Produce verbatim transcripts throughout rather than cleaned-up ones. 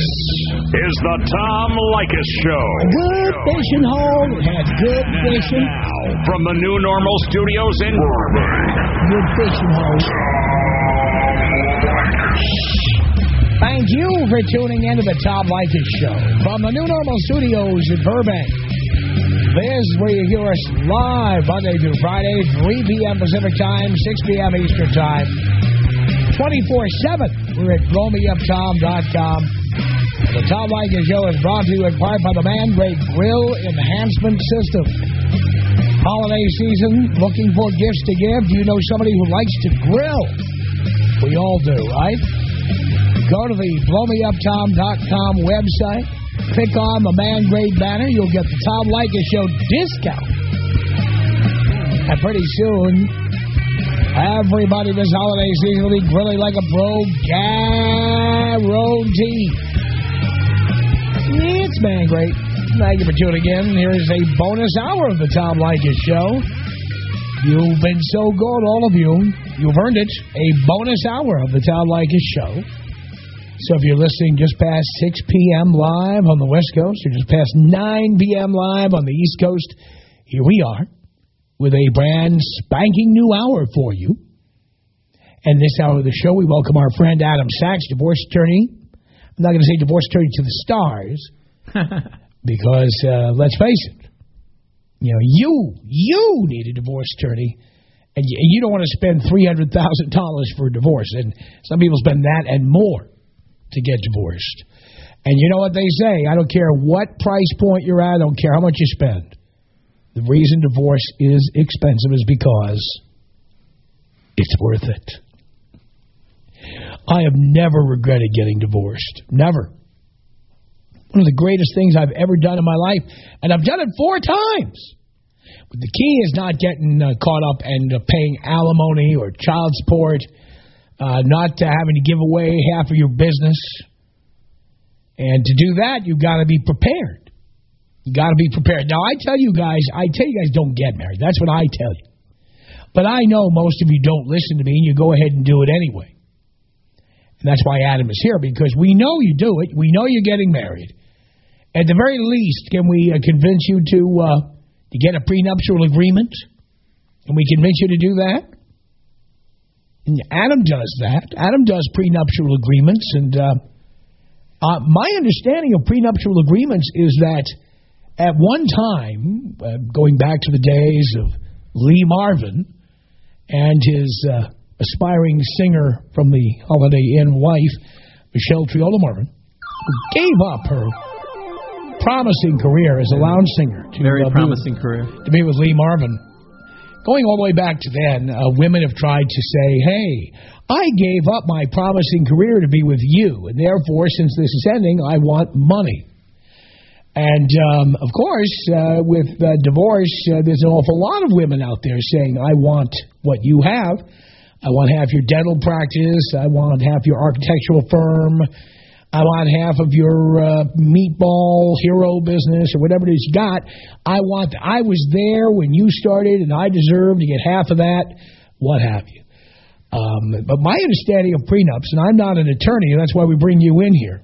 This is the Tom Leykis Show. A good fishing hole that has good fishing. Now, from the New Normal Studios in Burbank. Good fishing hole. Thank you for tuning into the Tom Leykis Show from the New Normal Studios in Burbank. This is where you hear us live Monday through Friday, three p.m. Pacific Time, six p.m. Eastern Time. twenty-four seven. We're at blow me up tom dot com. The Tom Leykis Show is brought to you in part by the Man Great Grill Enhancement System. Holiday season, looking for gifts to give? Do you know somebody who likes to grill? We all do, right? Go to the blow me up tom dot com website. Click on the Man Great banner. You'll get the Tom Leykis Show discount. And pretty soon, everybody this holiday season will be grilling like a pro guarantee. It's Man Great. Thank you for tuning in. Here is a bonus hour of the Tom Leykis Show. You've been so good, all of you. You've earned it. A bonus hour of the Tom Leykis Show. So if you're listening just past six p.m. live on the West Coast or just past nine p.m. live on the East Coast, here we are with a brand spanking new hour for you. And this hour of the show, we welcome our friend Adam Sachs, divorce attorney. I'm not going to say divorce attorney to the stars because, uh, let's face it, you know, you, you need a divorce attorney. And you, and you don't want to spend three hundred thousand dollars for a divorce. And some people spend that and more to get divorced. And you know what they say, I don't care what price point you're at, I don't care how much you spend. The reason divorce is expensive is because it's worth it. I have never regretted getting divorced. Never. One of the greatest things I've ever done in my life, and I've done it four times. But the key is not getting uh, caught up and uh, paying alimony or child support, Uh, not uh, having to give away half of your business. And to do that, you've got to be prepared. You got to be prepared. Now, I tell you guys, I tell you guys don't get married. That's what I tell you. But I know most of you don't listen to me, and you go ahead and do it anyway. And that's why Adam is here, because we know you do it. We know you're getting married. At the very least, can we uh, convince you to, uh, to get a prenuptial agreement? Can we convince you to do that? Adam does that. Adam does prenuptial agreements, and uh, uh, my understanding of prenuptial agreements is that at one time, uh, going back to the days of Lee Marvin and his uh, aspiring singer from the Holiday Inn wife, Michelle Triola Marvin, who gave up her promising career as a lounge singer. To, Very uh, promising with, career. To be with Lee Marvin. Going all the way back to then, uh, women have tried to say, hey, I gave up my promising career to be with you, and therefore, since this is ending, I want money. And, um, of course, uh, with uh, divorce, uh, there's an awful lot of women out there saying, I want what you have. I want half your dental practice. I want half your architectural firm. I want half of your uh, meatball hero business or whatever it is you got. I want. I was there when you started, and I deserve to get half of that, what have you. Um, but my understanding of prenups, and I'm not an attorney, and that's why we bring you in here,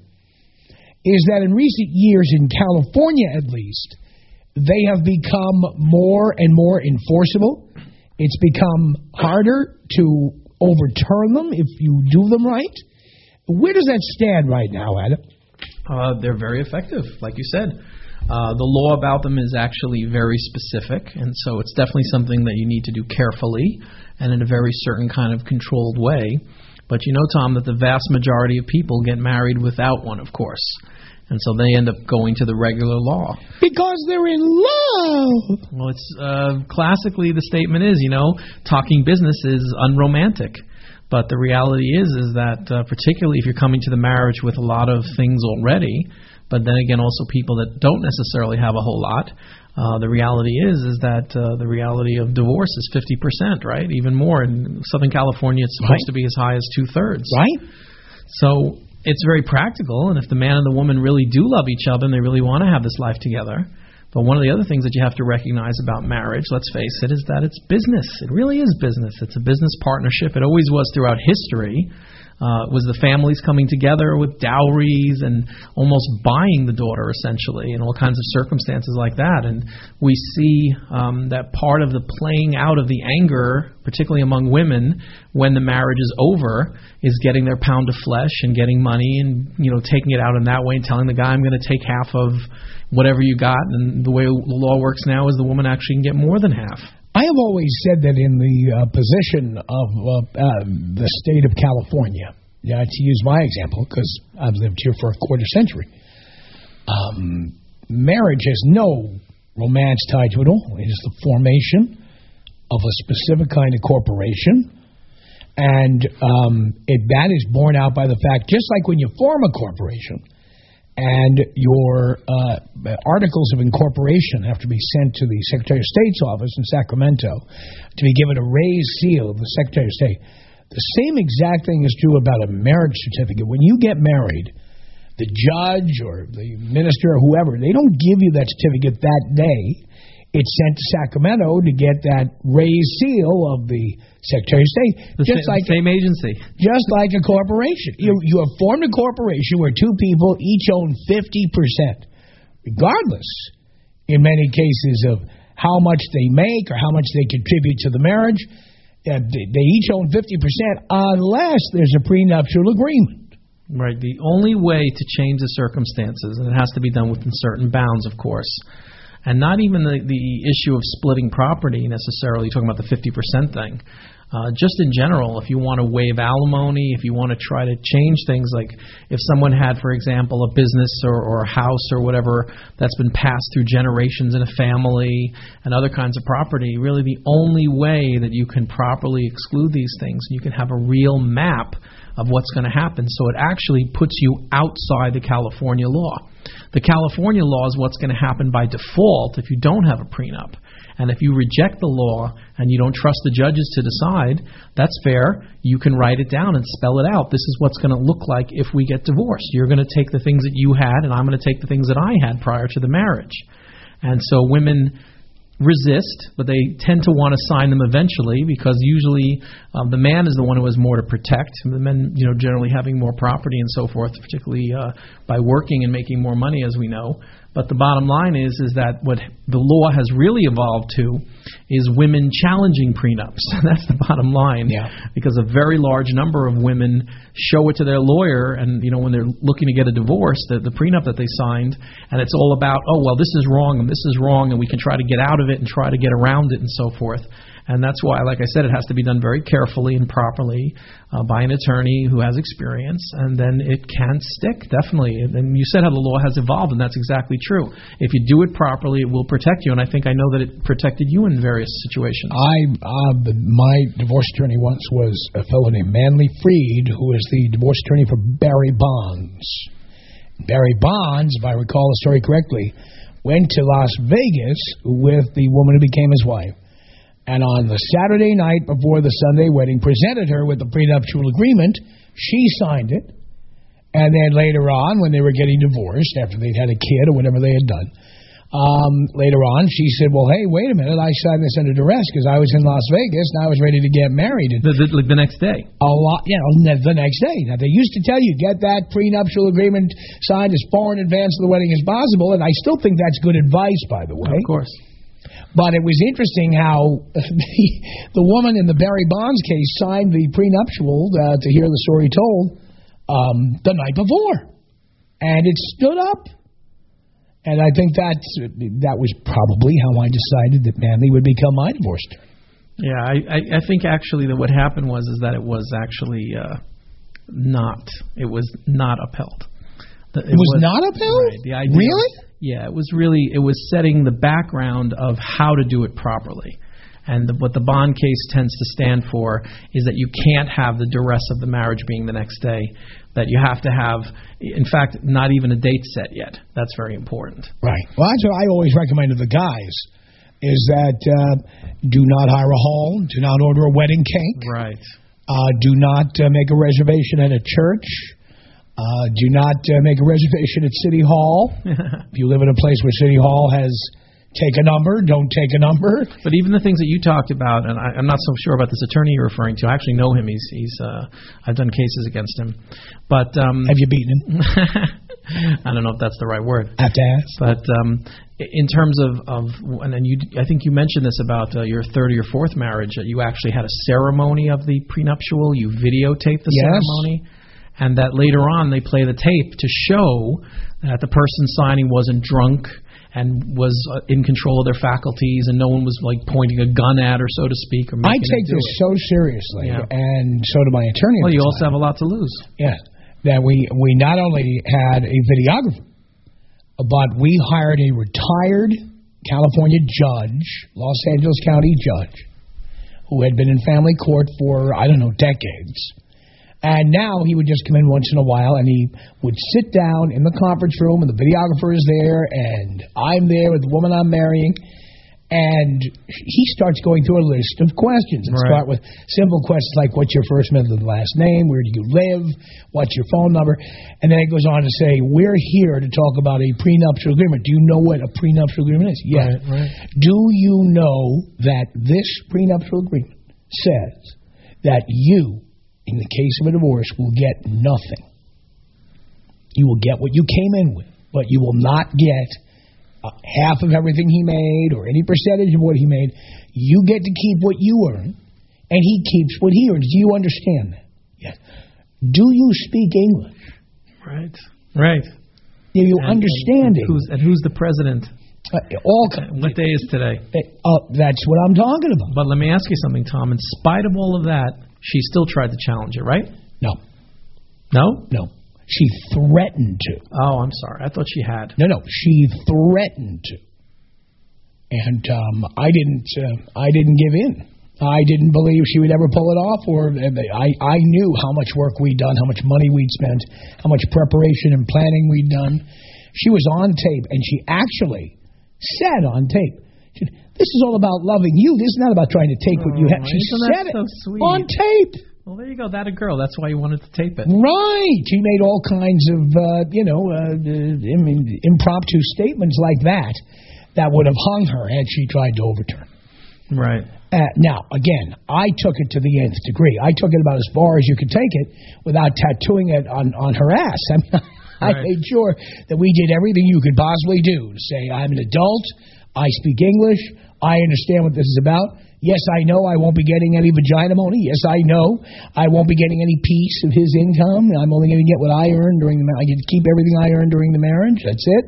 is that in recent years, in California at least, they have become more and more enforceable. It's become harder to overturn them if you do them right. Where does that stand right now, Adam? Uh, they're very effective, like you said. Uh, the law about them is actually very specific, and so it's definitely something that you need to do carefully and in a very certain kind of controlled way. But you know, Tom, that the vast majority of people get married without one, of course. And so they end up going to the regular law. Because they're in love. Well, it's uh, classically the statement is, you know, talking business is unromantic. But the reality is, is that uh, particularly if you're coming to the marriage with a lot of things already, but then again also people that don't necessarily have a whole lot, uh, the reality is, is that uh, the reality of divorce is fifty percent, right? Even more. In Southern California, it's supposed right. to be as high as two-thirds. Right. So it's very practical, and if the man and the woman really do love each other and they really want to have this life together. But one of the other things that you have to recognize about marriage, let's face it, is that it's business. It really is business. It's a business partnership. It always was throughout history. Uh, was the families coming together with dowries and almost buying the daughter, essentially, and all kinds of circumstances like that. And we see um, that part of the playing out of the anger, particularly among women, when the marriage is over, is getting their pound of flesh and getting money and, you know, taking it out in that way and telling the guy, I'm going to take half of whatever you got. And the way the law works now is the woman actually can get more than half. I have always said that in the uh, position of uh, uh, the state of California, yeah, to use my example, because I've lived here for a quarter century, um, marriage has no romance tied to it all. It is the formation of a specific kind of corporation, and um, it, that is borne out by the fact, just like when you form a corporation, and your uh, articles of incorporation have to be sent to the Secretary of State's office in Sacramento to be given a raised seal of the Secretary of State. The same exact thing is true about a marriage certificate. When you get married, the judge or the minister or whoever, they don't give you that certificate that day. It's sent to Sacramento to get that raised seal of the Secretary of State. The just sa- like same agency. Just like a corporation. You, you have formed a corporation where two people each own fifty percent, regardless, in many cases, of how much they make or how much they contribute to the marriage. Uh, they each own fifty percent unless there's a prenuptial agreement. Right. The only way to change the circumstances, and it has to be done within certain bounds, of course, and not even the, the issue of splitting property necessarily, talking about the fifty percent thing. Uh, just in general, if you want to waive alimony, if you want to try to change things, like if someone had, for example, a business or, or a house or whatever that's been passed through generations in a family and other kinds of property, really the only way that you can properly exclude these things, you can have a real map of what's going to happen. So it actually puts you outside the California law. The California law is what's going to happen by default if you don't have a prenup. And if you reject the law and you don't trust the judges to decide, that's fair. You can write it down and spell it out. This is what's going to look like if we get divorced. You're going to take the things that you had, and I'm going to take the things that I had prior to the marriage. And so women resist, but they tend to want to sign them eventually because usually um, the man is the one who has more to protect. The men, you know, generally having more property and so forth, particularly uh, by working and making more money, as we know. But the bottom line is, is that what the law has really evolved to is women challenging prenups. That's the bottom line. Yeah. Because a very large number of women show it to their lawyer, and you know when they're looking to get a divorce, the, the prenup that they signed, and it's all about, oh well, this is wrong and this is wrong, and we can try to get out of it and try to get around it and so forth. And that's why, like I said, it has to be done very carefully and properly uh, by an attorney who has experience, and then it can stick, definitely. And you said how the law has evolved, and that's exactly true. If you do it properly, it will protect you, and I think I know that it protected you in various situations. I uh, my divorce attorney once was a fellow named Manley Freed, who was the divorce attorney for Barry Bonds. Barry Bonds, if I recall the story correctly, went to Las Vegas with the woman who became his wife. And on the Saturday night before the Sunday wedding, presented her with the prenuptial agreement. She signed it. And then later on, when they were getting divorced, after they'd had a kid or whatever they had done, um, later on, she said, well, hey, wait a minute, I signed this under duress because I was in Las Vegas and I was ready to get married. And the, the, like the next day? A lot, you know, the next day. Now, they used to tell you, get that prenuptial agreement signed as far in advance of the wedding as possible, and I still think that's good advice, by the way. Of course. But it was interesting how the, the woman in the Barry Bonds case signed the prenuptial, uh, to hear the story told, um, the night before. And it stood up. And I think that that was probably how I decided that Manley would become my divorce attorney. Yeah, I, I, I think actually that what happened was is that it was actually uh, not. It was not upheld. It, it was, was not upheld? Right, the idea really? Was, yeah, it was really, it was setting the background of how to do it properly. And the, what the bond case tends to stand for is that you can't have the duress of the marriage being the next day, that you have to have, in fact, not even a date set yet. That's very important. Right. Well, that's what I always recommend to the guys, is that uh, do not hire a hall, do not order a wedding cake. Right. Uh, do not uh, make a reservation at a church. Uh, do not uh, make a reservation at City Hall. If you live in a place where City Hall has Take a number, don't take a number. But even the things that you talked about, and I, I'm not so sure about this attorney you're referring to. I actually know him. He's, he's. Uh, I've done cases against him. But um, have you beaten him? I don't know if that's the right word. I have to ask. But um, in terms of, of and then you, I think you mentioned this about uh, your third or your fourth marriage. That you actually had a ceremony of the prenuptial. You videotaped the yes. ceremony. And that later on they play the tape to show that the person signing wasn't drunk and was uh, in control of their faculties, and no one was like pointing a gun at her, so to speak. Or I take this it. so seriously, yeah. and so do my attorney. Well, you time. also have a lot to lose. Yeah, that we we not only had a videographer, but we hired a retired California judge, Los Angeles County judge, who had been in family court for I don't know decades. And now he would just come in once in a while, and he would sit down in the conference room, and the videographer is there, and I'm there with the woman I'm marrying, and he starts going through a list of questions. And right. start with simple questions like, what's your first, middle, and last name? Where do you live? What's your phone number? And then it goes on to say, we're here to talk about a prenuptial agreement. Do you know what a prenuptial agreement is? Yes. Right, right. Do you know that this prenuptial agreement says that you, in the case of a divorce, will get nothing. You will get what you came in with, but you will not get uh, half of everything he made or any percentage of what he made. You get to keep what you earn, and he keeps what he earns. Do you understand that? Yes. Do you speak English? Right. Right. Do you and, understand and, and who's, and who's the president? Uh, all what day is today? Uh, that's what I'm talking about. But let me ask you something, Tom. In spite of all of that, she still tried to challenge it, right? No. No? No. She threatened to. Oh, I'm sorry. I thought she had. No, no. She threatened to. And um, I didn't. Uh, I didn't give in. I didn't believe she would ever pull it off. Or I, I knew how much work we'd done, how much money we'd spent, how much preparation and planning we'd done. She was on tape, and she actually said on tape, she said, "This is all about loving you. This is not about trying to take what you have." She said it so sweet. on tape. Well, there you go. That a girl. That's why you wanted to tape it. Right. She made all kinds of, uh, you know, uh, I mean, impromptu statements like that that would have hung her had she tried to overturn. Right. Uh, now, again, I took it to the nth degree. I took it about as far as you could take it without tattooing it on, on her ass. I mean, I right. made sure that we did everything you could possibly do to say, I'm an adult, I speak English, I understand what this is about. Yes, I know I won't be getting any vagina money. Yes, I know I won't be getting any piece of his income. I'm only going to get what I earn during the marriage. I get to keep everything I earn during the marriage. That's it.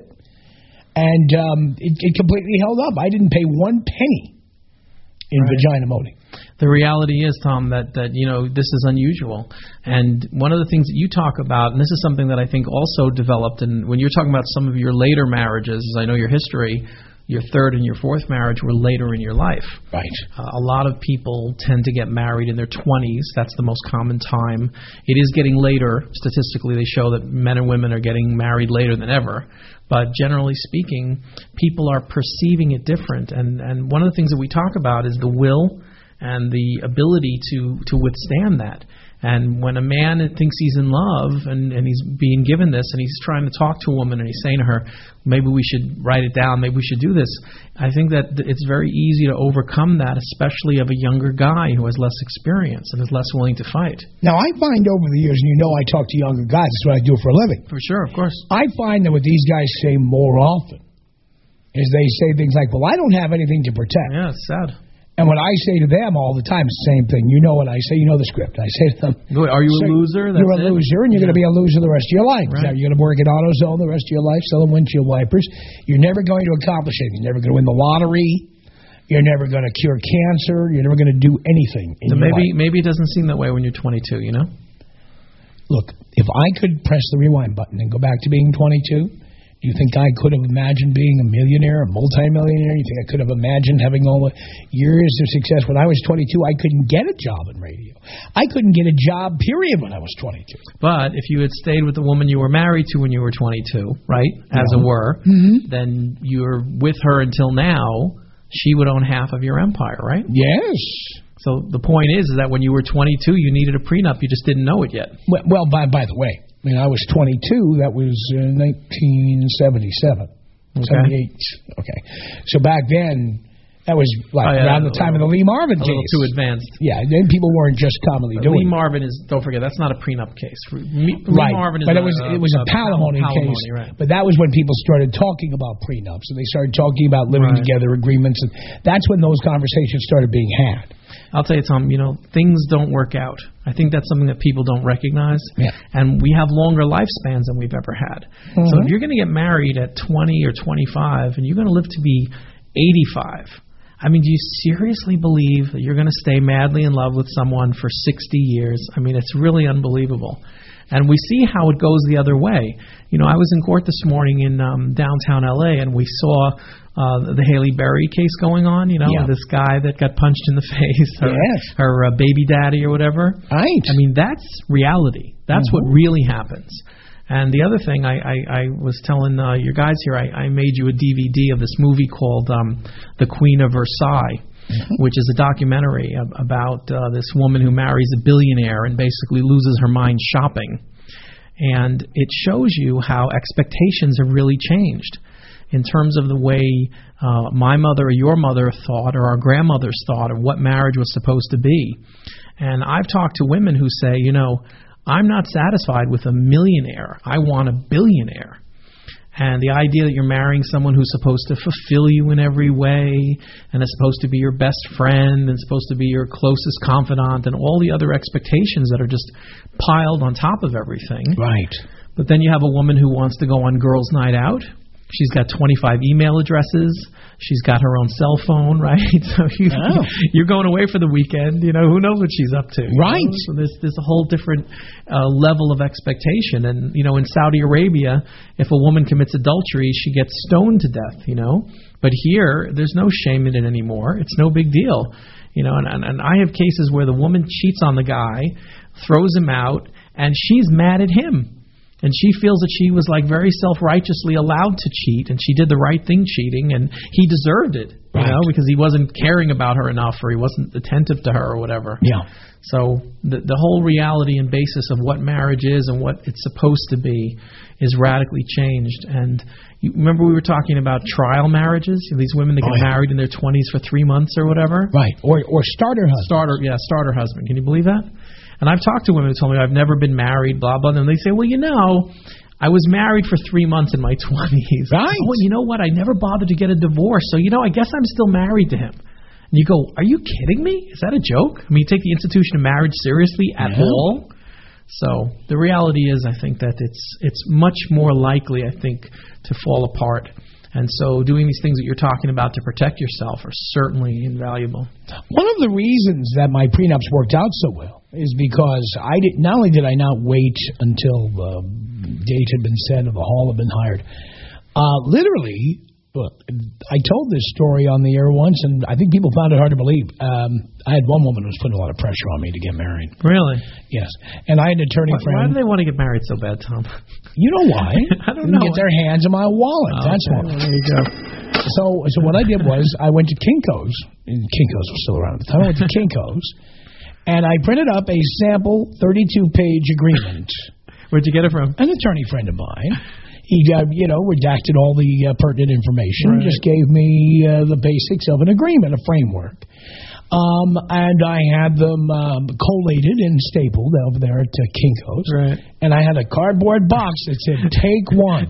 And um, it, it completely held up. I didn't pay one penny in right. vagina money. The reality is, Tom, that, that, you know, this is unusual. And one of the things that you talk about, and this is something that I think also developed, and when you're talking about some of your later marriages, as I know your history, your third and your fourth marriage were later in your life. Right. Uh, a lot of people tend to get married in their twenties. That's the most common time. It is getting later. Statistically, they show that men and women are getting married later than ever. But generally speaking, people are perceiving it different. And, and one of the things that we talk about is the will and the ability to, to withstand that. And when a man thinks he's in love and, and he's being given this and he's trying to talk to a woman and he's saying to her, maybe we should write it down, maybe we should do this, I think that it's very easy to overcome that, especially of a younger guy who has less experience and is less willing to fight. Now, I find over the years, and you know I talk to younger guys, that's what I do for a living. For sure, of course. I find that what these guys say more often is they say things like, well, I don't have anything to protect. Yeah, it's sad. And what I say to them all the time is the same thing. You know what I say. You know the script. I say to them, are you so a loser? That's you're a it? loser, and you're yeah. going to be a loser the rest of your life. Right. Now, you're going to work at AutoZone the rest of your life, selling windshield wipers. You're never going to accomplish anything. You're never going to win the lottery. You're never going to cure cancer. You're never going to do anything in so your maybe, life. Maybe it doesn't seem that way when you're twenty-two, you know? Look, if I could press the rewind button and go back to being twenty-two, do you think I could have imagined being a millionaire, a multimillionaire? You think I could have imagined having all the years of success? When I was twenty-two, I couldn't get a job in radio. I couldn't get a job, period, when I was twenty-two. But if you had stayed with the woman you were married to when you were twenty-two, right, as yeah. it were, mm-hmm. then you're with her until now, she would own half of your empire, right? Yes. So the point is, is that when you were twenty-two, you needed a prenup. You just didn't know it yet. Well, well by, by the way, I mean, I was twenty-two. That was uh, nineteen seventy-seven. Okay. seventy-eight. Okay. So back then, that was like oh, yeah, around the time of the Lee Marvin a case. A little too advanced. Yeah, then people weren't just commonly But doing Lee it. Marvin is, don't forget, that's not a prenup case. Me, Right, Lee Marvin is but a, it was it was a, a palimony, palimony case. Right. But that was when people started talking about prenups, and they started talking about living Right. together agreements, and that's when those conversations started being had. I'll tell you, Tom, you know, things don't work out. I think that's something that people don't recognize. Yeah. And we have longer lifespans than we've ever had. Mm-hmm. So if you're going to get married at twenty or twenty-five and you're going to live to be eighty-five, I mean, do you seriously believe that you're going to stay madly in love with someone for sixty years? I mean, it's really unbelievable. And we see how it goes the other way. You know, I was in court this morning in um, downtown L A, and we saw uh, the Haley Berry case going on, you know, Yeah. this guy that got punched in the face, her, Yes. her uh, baby daddy or whatever. Right. I mean, that's reality. That's Mm-hmm. what really happens. And the other thing, I, I, I was telling uh, your guys here, I, I made you a D V D of this movie called um, The Queen of Versailles, mm-hmm. which is a documentary ab- about uh, this woman who marries a billionaire and basically loses her mind shopping. And it shows you how expectations have really changed in terms of the way uh, my mother or your mother thought or our grandmothers thought of what marriage was supposed to be. And I've talked to women who say, you know, I'm not satisfied with a millionaire. I want a billionaire. And the idea that you're marrying someone who's supposed to fulfill you in every way and is supposed to be your best friend and supposed to be your closest confidant and all the other expectations that are just piled on top of everything. Right. But then you have a woman who wants to go on girls' night out. She's got twenty-five email addresses. She's got her own cell phone, right? So you, Oh. you're going away for the weekend. You know, who knows what she's up to? you Right. know? So there's there's a whole different uh, level of expectation. And, you know, in Saudi Arabia, if a woman commits adultery, she gets stoned to death, you know. But here, there's no shame in it anymore. It's no big deal. You know, and, and, and I have cases where the woman cheats on the guy, throws him out, and she's mad at him. And she feels that she was like very self-righteously allowed to cheat, and she did the right thing cheating, and he deserved it, you Right. know, because he wasn't caring about her enough, or he wasn't attentive to her, or whatever. Yeah. So the the whole reality and basis of what marriage is and what it's supposed to be is radically changed. And you remember we were talking about trial marriages, you know, these women that get Oh, yeah. married in their twenties for three months or whatever. Right. Or or starter husband. Starter, yeah, starter husband. Can you believe that? And I've talked to women who told me I've never been married, blah, blah, and they say, well, you know, I was married for three months in my twenties. Right. Well, you know what? I never bothered to get a divorce, so, you know, I guess I'm still married to him. And you go, are you kidding me? Is that a joke? I mean, you take the institution of marriage seriously at Yeah. all? So the reality is, I think that it's it's much more likely, I think, to fall apart. And so doing these things that you're talking about to protect yourself are certainly invaluable. One of the reasons that my prenups worked out so well is because I did. Not only did I not wait until the date had been set or the hall had been hired, uh, literally, look, I told this story on the air once, and I think people found it hard to believe. Um, I had one woman who was putting a lot of pressure on me to get married. Really? Yes, and I had an attorney Why, friend. why do they want to get married so bad, Tom? You know why? I don't They know. Get their hands in my wallet. Oh, That's okay. why. Well, there you go. So, so what I did was I went to Kinko's, and Kinko's was still around at the time. I went to Kinko's, and I printed up a sample thirty-two page agreement. Where'd you get it from? An attorney friend of mine. He, uh, you know, redacted all the uh, pertinent information, Right. just gave me uh, the basics of an agreement, a framework. Um, and I had them um, collated and stapled over there at uh, Kinko's. Right. And I had a cardboard box that said, take one,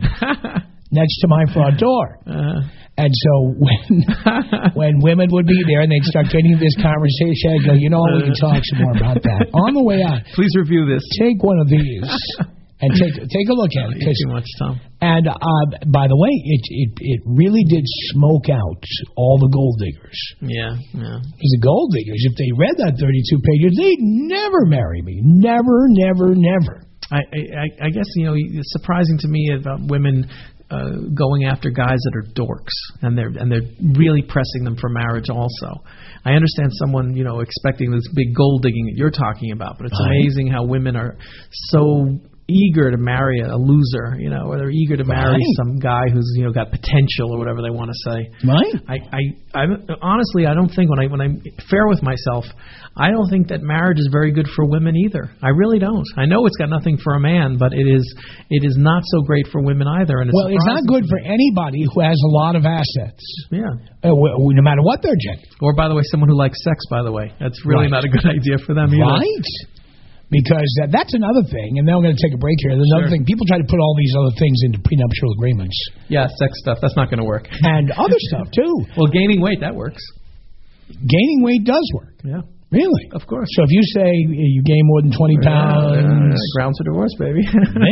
next to my front door. Uh, And so when when women would be there and they'd start getting this conversation, I'd go, you know what, we can talk some more about that. On the way out, please review this. take one of these and take take a look at it. Not 'cause- too much, Tom. and uh, by the way, it, it it really did smoke out all the gold diggers. Yeah, yeah. Because the gold diggers, if they read that thirty-two pages, they'd never marry me. Never, never, never. I, I, I guess, you know, it's surprising to me about women uh, going after guys that are dorks, and they're and they're really pressing them for marriage also. I understand someone, you know, expecting this big gold digging that you're talking about, but it's Right. amazing how women are so eager to marry a loser, you know, or they're eager to marry right. some guy who's, you know, got potential or whatever they want to say. Right. I, I, I honestly, I don't think when I when I'm fair with myself, I don't think that marriage is very good for women either. I really don't. I know it's got nothing for a man, but it is it is not so great for women either. And it's well, it's not good for anybody who has a lot of assets. Yeah. Uh, w- w- no matter what their gender. Or, by the way, someone who likes sex, by the way. That's really right. not a good idea for them either. Right. Because uh, that's another thing, and then we're going to take a break here. There's another Sure. thing. People try to put all these other things into prenuptial agreements. Yeah, sex stuff. That's not going to work. And other stuff, too. Well, gaining weight, that works. Gaining weight does work. Yeah. Really? Of course. So if you say you gain more than twenty pounds... Yeah, yeah, yeah. Grounds for divorce, baby.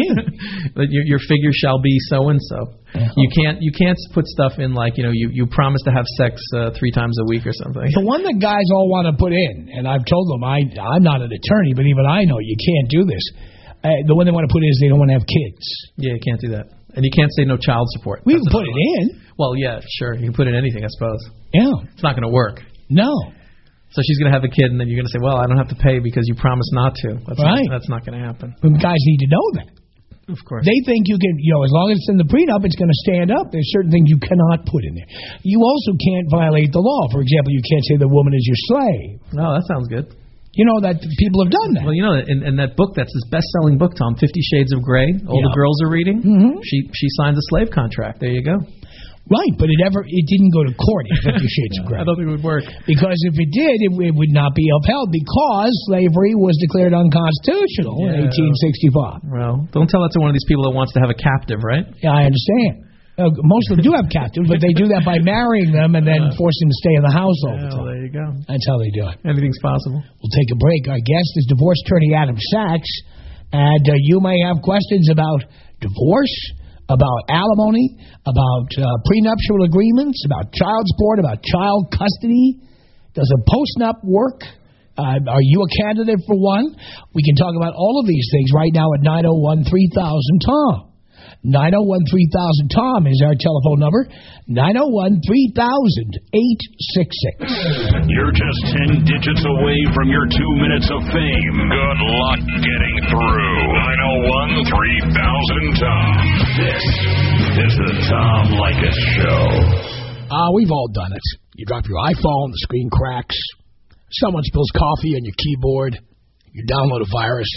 But your, your figure shall be so-and-so. Yeah. You can't you can't put stuff in like, you know, you, you promise to have sex uh, three times a week or something. The one that guys all want to put in, and I've told them, I, I'm not an attorney, but even I know you can't do this. Uh, the one they want to put in is they don't want to have kids. Yeah, you can't do that. And you can't say no child support. We That's can put it one. in. Well, yeah, sure. You can put in anything, I suppose. Yeah. It's not going to work. No. So she's going to have a kid, and then you're going to say, well, I don't have to pay because you promised not to. That's right. Not, that's not going to happen. But guys need to know that. Of course. They think you can, you know, as long as it's in the prenup, it's going to stand up. There's certain things you cannot put in there. You also can't violate the law. For example, you can't say the woman is your slave. Oh, that sounds good. You know that people have done that. Well, you know, in, in that book, that's his best-selling book, Tom, Fifty Shades of Grey, all yeah. the girls are reading, mm-hmm. she she signs a slave contract. There you go. Right, but it ever it didn't go to court in Fifty Shades of Grey. I don't think it would work. Because if it did, it, it would not be upheld because slavery was declared unconstitutional Yeah. in eighteen sixty-five. Well, don't tell that to one of these people that wants to have a captive, right? Yeah, I understand. Uh, most of them do have captives, but they do that by marrying them and then forcing them to stay in the house all the Well, time. there you go. That's how they do it. Anything's possible. We'll take a break. Our guest is divorce attorney Adam Sachs, and uh, you may have questions about divorce, about alimony, about uh, prenuptial agreements, about child support, about child custody. Does a post-nup work? Uh, are you a candidate for one? We can talk about all of these things right now at nine oh one, three thousand, Tom. nine oh one, three thousand, Tom is our telephone number. nine oh one, three thousand, eight six six. You're just ten digits away from your two minutes of fame. Good luck getting through. nine oh one, three thousand, Tom. This is the Tom Leykis Show. Ah, uh, we've all done it. You drop your iPhone, the screen cracks. Someone spills coffee on your keyboard. You download a virus.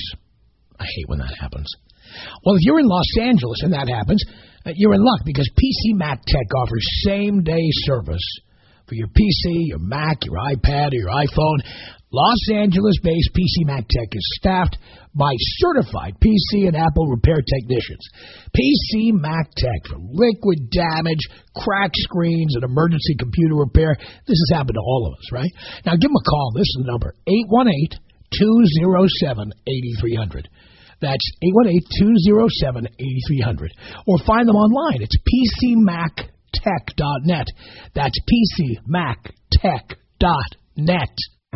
I hate when that happens. Well, if you're in Los Angeles and that happens, uh, you're in luck because P C Mac Tech offers same-day service for your P C, your Mac, your iPad, or your iPhone. Los Angeles-based P C Mac Tech is staffed by certified P C and Apple repair technicians. P C Mac Tech for liquid damage, cracked screens, and emergency computer repair. This has happened to all of us, right? Now, give them a call. This is the number, eight one eight, two oh seven, eight three hundred. That's eight one eight, two oh seven, eight three hundred. Or find them online. It's p c mac tech dot net. That's p c mac tech dot net.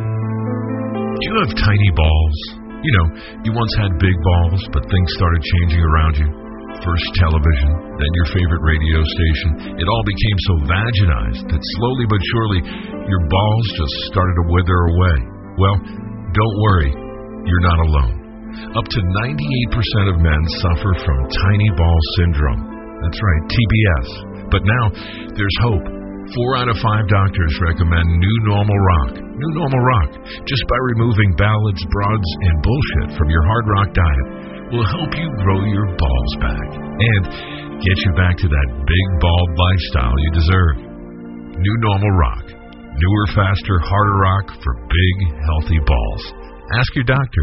Do you have tiny balls? You know, you once had big balls, but things started changing around you. First television, then your favorite radio station. It all became so vaginized that slowly but surely your balls just started to wither away. Well, don't worry. You're not alone. Up to ninety-eight percent of men suffer from tiny ball syndrome. That's right, T B S. But now, there's hope. Four out of five doctors recommend New Normal Rock. New Normal Rock, just by removing ballads, broads, and bullshit from your hard rock diet, will help you grow your balls back and get you back to that big, bald lifestyle you deserve. New Normal Rock. Newer, faster, harder rock for big, healthy balls. Ask your doctor.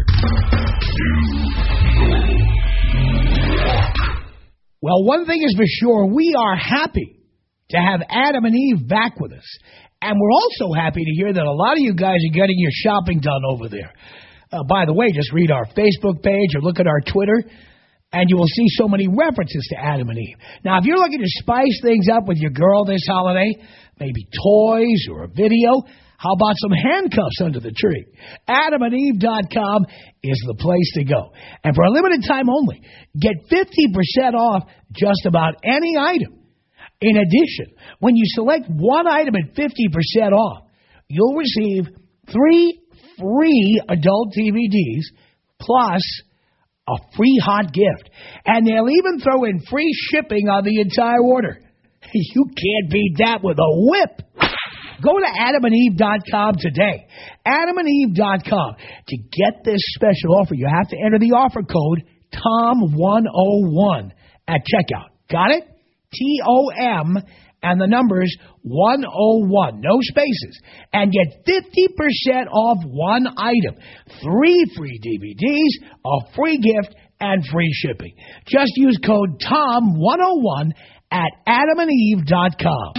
Well, one thing is for sure, we are happy to have Adam and Eve back with us. And we're also happy to hear that a lot of you guys are getting your shopping done over there. Uh, by the way, just read our Facebook page or look at our Twitter, and you will see so many references to Adam and Eve. Now, if you're looking to spice things up with your girl this holiday, maybe toys or a video, how about some handcuffs under the tree? adam and eve dot com is the place to go. And for a limited time only, get fifty percent off just about any item. In addition, when you select one item at fifty percent off, you'll receive three free adult D V Ds plus a free hot gift. And they'll even throw in free shipping on the entire order. You can't beat that with a whip. Go to adam and eve dot com today. adam and eve dot com. To get this special offer, you have to enter the offer code Tom one oh one at checkout. Got it? T O M and the numbers one oh one. No spaces. And get fifty percent off one item. Three free D V Ds, a free gift, and free shipping. Just use code Tom one oh one at adam and eve dot com.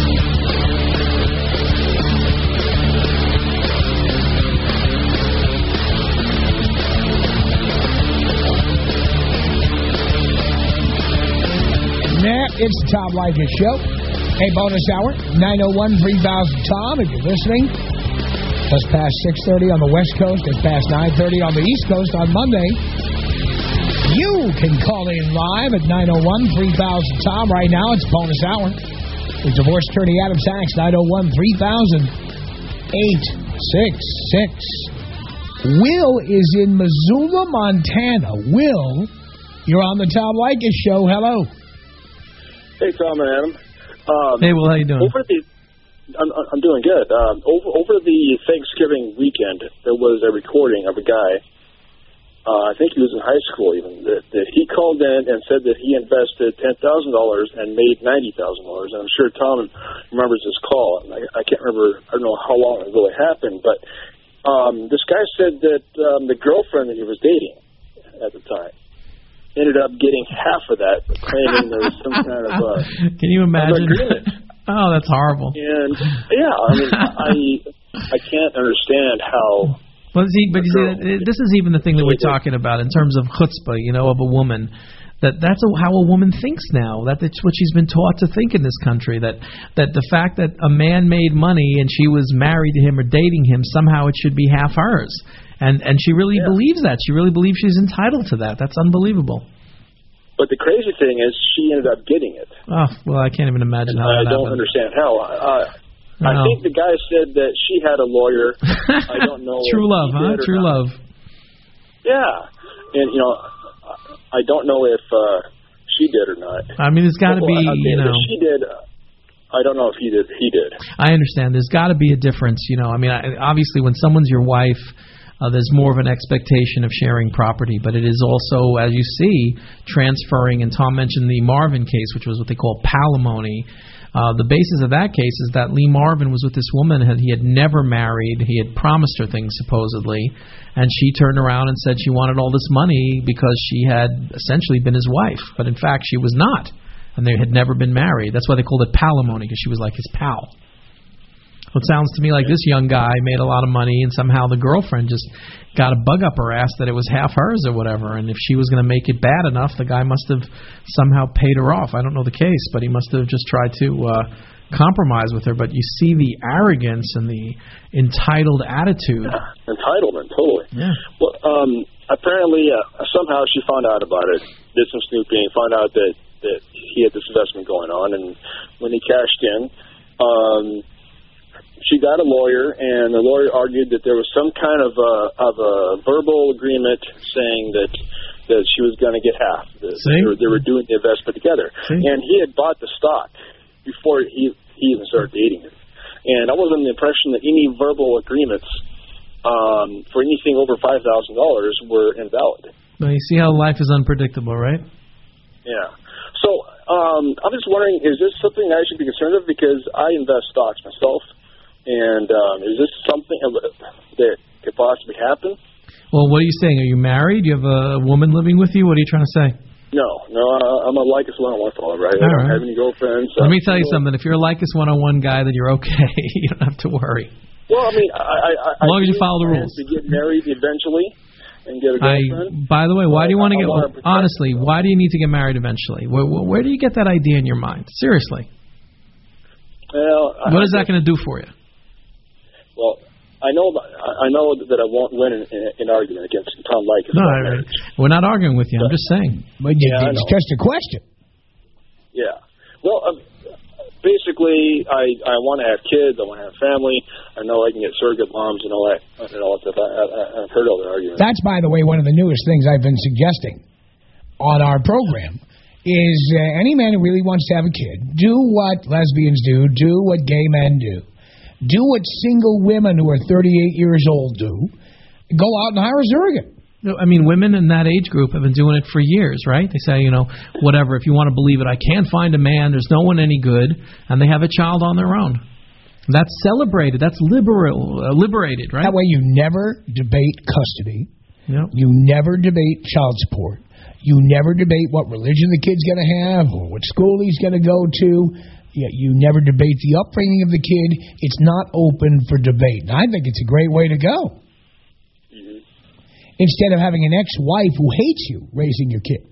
Nah, it's the Tom Leykis Show. Hey, bonus hour, nine oh one, three thousand Tom, if you're listening. Just past six thirty on the West Coast, just past nine thirty on the East Coast on Monday. You can call in live at nine oh one, three thousand Tom. Right now, it's bonus hour. With divorce attorney Adam Sachs, nine oh one, three thousand, eight six six. Will is in Missoula, Montana. Will, you're on the Tom Leykis Show. Hello. Hey, Tom and Adam. Um, hey, Will, how you doing? Over the, I'm, I'm doing good. Um, over, over the Thanksgiving weekend, there was a recording of a guy, uh, I think he was in high school even, that, that he called in and said that he invested ten thousand dollars and made ninety thousand dollars. And I'm sure Tom remembers this call. And I, I can't remember, I don't know how long ago it happened, but um, this guy said that um, the girlfriend that he was dating at the time ended up getting half of that, claiming there was some kind of uh, Can you imagine? agreement. Oh, that's horrible. And yeah, I mean, I I can't understand how. Well, see, but you see, this is even the thing that we're talking about in terms of chutzpah, you know, of a woman. That that's a, how a woman thinks now. That that's what she's been taught to think in this country. That that the fact that a man made money and she was married to him or dating him, somehow it should be half hers. And and she really yeah. believes that. She really believes she's entitled to that. That's unbelievable. But the crazy thing is, she ended up getting it. Oh, well, I can't even imagine and how I that don't happened. understand how. Uh, I no. think the guy said that she had a lawyer. I don't know. True love, huh? True not. love. Yeah. And, you know, I don't know if uh, she did or not. I mean, there's got to be, well, you know. If she did. Uh, I don't know if he did. He did. I understand. There's got to be a difference, you know. I mean, obviously, when someone's your wife, uh, there's more of an expectation of sharing property. But it is also, as you see, transferring. And Tom mentioned the Marvin case, which was what they call palimony. Uh, the basis of that case is that Lee Marvin was with this woman. He had never married. He had promised her things, supposedly. And she turned around and said she wanted all this money because she had essentially been his wife. But in fact, she was not. And they had never been married. That's why they called it palimony, because she was like his pal. So it sounds to me like this young guy made a lot of money, and somehow the girlfriend just got a bug up her ass that it was half hers or whatever. And if she was going to make it bad enough, the guy must have somehow paid her off. I don't know the case, but he must have just tried to uh, compromise with her. But you see the arrogance and the entitled attitude. Yeah, entitlement, totally. Yeah. Well, um, apparently, uh, somehow she found out about it, did some snooping, found out that that he had this investment going on, and when he cashed in, um, she got a lawyer, and the lawyer argued that there was some kind of a, of a verbal agreement saying that that she was going to get half. That they, were, they were doing the investment together. See? And he had bought the stock before he, he even started dating her. And I was under the impression that any verbal agreements um, for anything over five thousand dollars were invalid. Well, you see how life is unpredictable, right? Yeah. So um, I'm just wondering, is this something I should be concerned of? Because I invest stocks myself, and um, is this something that could possibly happen? Well, what are you saying? Are you married? Do you have a woman living with you? What are you trying to say? No, no, uh, I'm a Leykis one oh one fellow, right? I All don't right. have any girlfriends. Let uh, me tell you something. If you're a Leykis one oh one guy, then you're okay. You don't have to worry. Well, I mean, I, I, as long I as you follow the rules. To get married eventually. And get a girlfriend. I, by the way, why do you want to get, well, honestly, why do you need to get married eventually? Where, where, where do you get that idea in your mind? Seriously. Well, what I, is that going to do for you? Well, I know I know that I won't win an, an argument against Tom Leykis. No, I, we're not arguing with you. I'm just saying. But you, yeah, it's just a question. Yeah. Well, um, basically, I I want to have kids. I want to have family. I know I can get surrogate moms and all that. And all that stuff. I, I, I've heard all the arguments. That's, by the way, one of the newest things I've been suggesting on our program is uh, any man who really wants to have a kid, do what lesbians do, do what gay men do, do what single women who are thirty-eight years old do, go out and hire a surrogate. I mean, women in that age group have been doing it for years, right? They say, you know, whatever, if you want to believe it, I can't find a man, there's no one any good, and they have a child on their own. That's celebrated. That's liberal, uh, liberated, right? That way you never debate custody. Yep. You never debate child support. You never debate what religion the kid's going to have or what school he's going to go to. Yeah, you never debate the upbringing of the kid. It's not open for debate. And I think it's a great way to go. Instead of having an ex-wife who hates you raising your kid.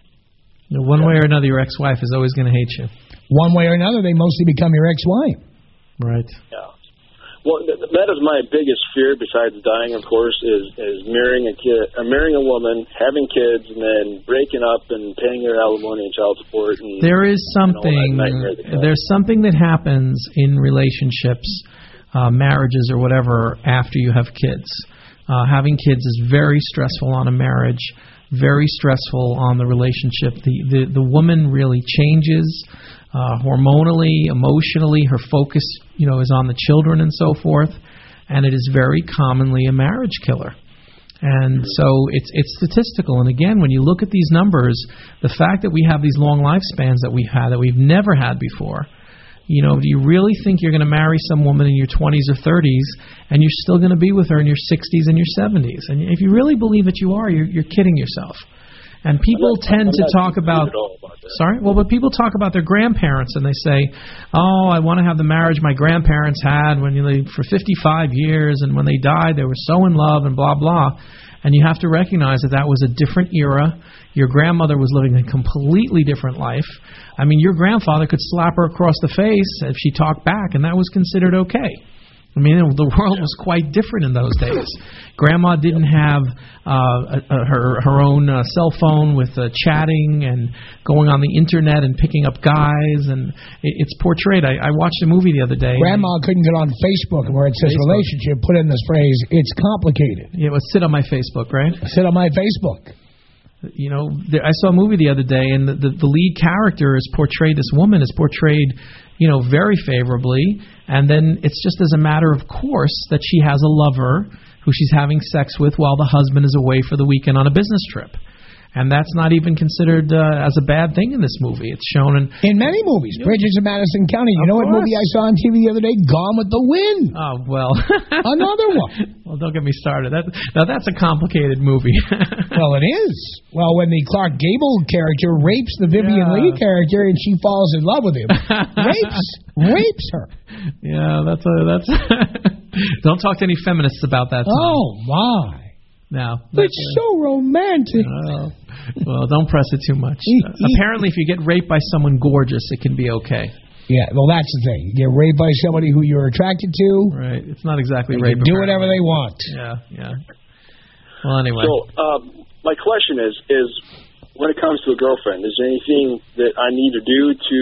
You know, one way or another, your ex-wife is always going to hate you. One way or another, they mostly become your ex-wife. Right. Yeah. Well, th- that is my biggest fear, besides dying, of course, is is marrying a kid, uh, marrying a woman, having kids, and then breaking up and paying her alimony and child support. And, there is you something. know, there's something that happens in relationships, uh, marriages, or whatever, after you have kids. Uh, having kids is very stressful on a marriage, very stressful on the relationship. The the, the woman really changes uh, hormonally, emotionally. Her focus, you know, is on the children and so forth, and it is very commonly a marriage killer. And so it's it's statistical. And again, when you look at these numbers, the fact that we have these long lifespans that we've had that we've never had before. You know, do you really think you're going to marry some woman in your twenties or thirties and you're still going to be with her in your sixties and your seventies? And if you really believe that you are, you're, you're kidding yourself. And people not, tend I'm to talk about, about sorry, well, but people talk about their grandparents and they say, oh, I want to have the marriage my grandparents had when you know, for fifty-five years, and when they died they were so in love and blah, blah. And you have to recognize that that was a different era. Your grandmother was living a completely different life. I mean, your grandfather could slap her across the face if she talked back, and that was considered okay. I mean, the world was quite different in those days. Grandma didn't have uh, a, a, her her own uh, cell phone with uh, chatting and going on the internet and picking up guys, and it, it's portrayed. I, I watched a movie the other day. Grandma couldn't get on Facebook where it says Facebook. Relationship, put in this phrase, it's complicated. Yeah, it was sit on my Facebook, right? Sit on my Facebook. You know, I saw a movie the other day, and the, the, the lead character is portrayed, this woman is portrayed, you know, very favorably, and then it's just as a matter of course that she has a lover who she's having sex with while the husband is away for the weekend on a business trip. And that's not even considered uh, as a bad thing in this movie. It's shown in... In many movies. Yeah. Bridges of Madison County. You of know course. What movie I saw on T V the other day? Gone with the Wind. Oh, well. Another one. Well, don't get me started. That, now, that's a complicated movie. Well, it is. Well, when the Clark Gable character rapes the Vivian yeah. Lee character and she falls in love with him. rapes. Rapes her. Yeah, that's a... that's. Don't talk to any feminists about that. Tom. Oh, my. No, it's so romantic. Uh, well, don't press it too much. Uh, apparently, if you get raped by someone gorgeous, it can be okay. Yeah, well, that's the thing. You get raped by somebody who you're attracted to. Right. It's not exactly they rape. Can do whatever they want. Yeah, yeah. Well, anyway. So, um, my question is, is when it comes to a girlfriend, is there anything that I need to do to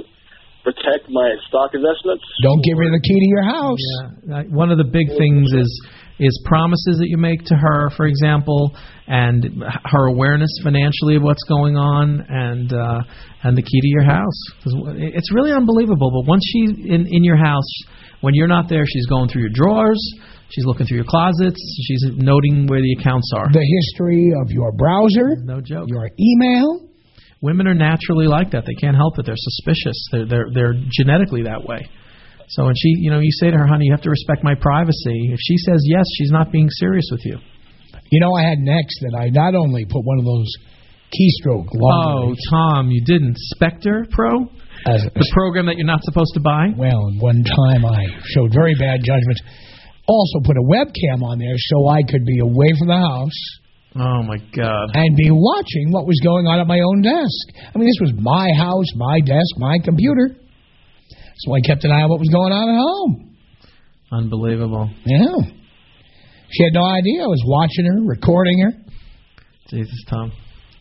protect my stock investments? Don't give her the key to your house. Yeah. One of the big things is is promises that you make to her, for example, and her awareness financially of what's going on, and uh, and the key to your house. It's really unbelievable. But once she's in, in your house, when you're not there, she's going through your drawers, she's looking through your closets, she's noting where the accounts are. The history of your browser, no joke, your email. Women are naturally like that. They can't help it. They're suspicious. They're they're they're genetically that way. So when she, you know, you say to her, honey, you have to respect my privacy. If she says yes, she's not being serious with you. You know, I had an ex that I not only put one of those keystroke lotteries. Oh, Tom, you didn't. Spectre Pro? As, the program that you're not supposed to buy? Well, one time I showed very bad judgment. Also put a webcam on there so I could be away from the house. Oh, my God. And be watching what was going on at my own desk. I mean, this was my house, my desk, my computer. So I kept an eye on what was going on at home. Unbelievable. Yeah. She had no idea. I was watching her, recording her. Jesus, Tom.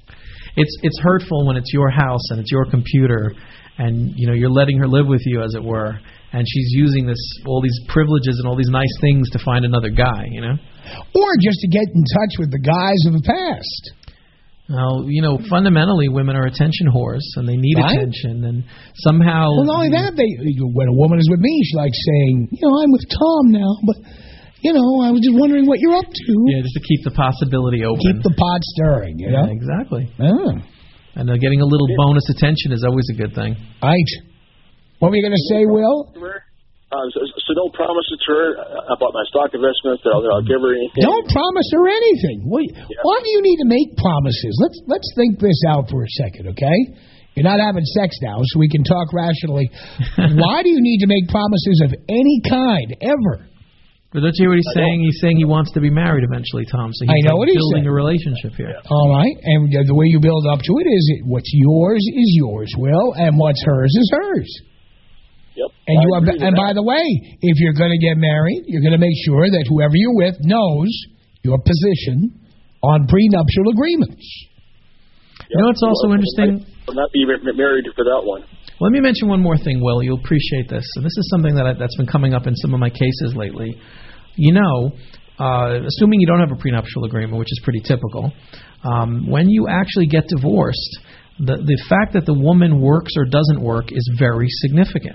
it's it's hurtful when it's your house and it's your computer, and you know you're letting her live with you, as it were, and she's using this all these privileges and all these nice things to find another guy, you know, or just to get in touch with the guys of the past. Now, you know, fundamentally, women are attention whores, and they need right? attention, and somehow... Well, not only that, they, when a woman is with me, she likes saying, you know, I'm with Tom now, but, you know, I was just wondering what you're up to. Yeah, just to keep the possibility open. Keep the pot stirring, you know? Yeah, exactly. Ah. And uh, getting a little bonus attention is always a good thing. Right. What were you going to say, Will? Uh, so, so don't promise it to her about my stock investments that I'll, I'll give her anything. Don't promise her anything. Why, yeah. why do you need to make promises? Let's let's think this out for a second, okay? You're not having sex now, so we can talk rationally. Why do you need to make promises of any kind, ever? But don't you hear what he's saying? He's saying he wants to be married eventually, Tom. So he's I know like what he's building saying. a relationship here. Yeah. All right, and the way you build up to it is it, what's yours is yours, Will, and what's hers is hers. Yep. And you are, and by the way, if you're going to get married, you're going to make sure that whoever you're with knows your position on prenuptial agreements. Yep. You know what's also well, interesting? I'll not be married for that one. Let me mention one more thing, Will. You'll appreciate this. And this is something that I, that's been coming up in some of my cases lately. You know, uh, assuming you don't have a prenuptial agreement, which is pretty typical, um, when you actually get divorced, the the fact that the woman works or doesn't work is very significant.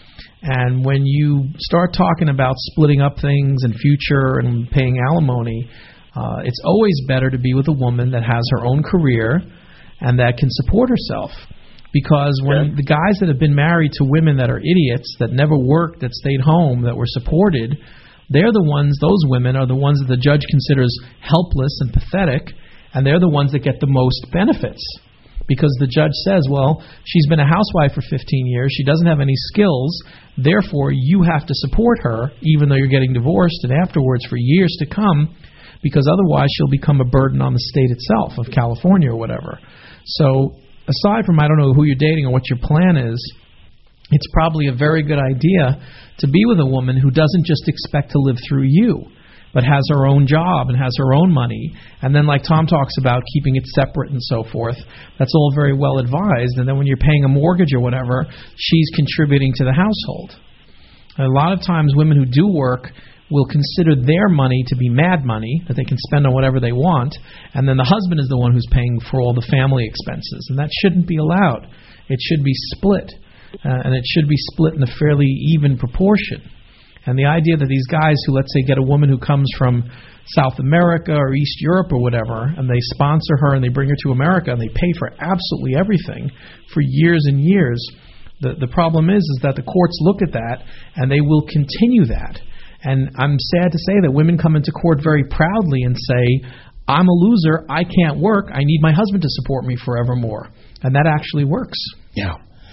And when you start talking about splitting up things and future and paying alimony, uh, it's always better to be with a woman that has her own career and that can support herself. Because when yeah. the guys that have been married to women that are idiots, that never worked, that stayed home, that were supported, they're the ones, those women are the ones that the judge considers helpless and pathetic, and they're the ones that get the most benefits. Because the judge says, well, she's been a housewife for fifteen years, she doesn't have any skills, therefore you have to support her, even though you're getting divorced, and afterwards for years to come, because otherwise she'll become a burden on the state itself of California or whatever. So, aside from I don't know who you're dating or what your plan is, it's probably a very good idea to be with a woman who doesn't just expect to live through you, but has her own job and has her own money. And then like Tom talks about, keeping it separate and so forth, that's all very well advised. And then when you're paying a mortgage or whatever, she's contributing to the household. And a lot of times women who do work will consider their money to be mad money that they can spend on whatever they want, and then the husband is the one who's paying for all the family expenses. And that shouldn't be allowed. It should be split, uh, and it should be split in a fairly even proportion. And the idea that these guys who, let's say, get a woman who comes from South America or East Europe or whatever, and they sponsor her and they bring her to America and they pay for absolutely everything for years and years, the the problem is is that the courts look at that and they will continue that. And I'm sad to say that women come into court very proudly and say, I'm a loser, I can't work, I need my husband to support me forevermore. And that actually works. Yeah.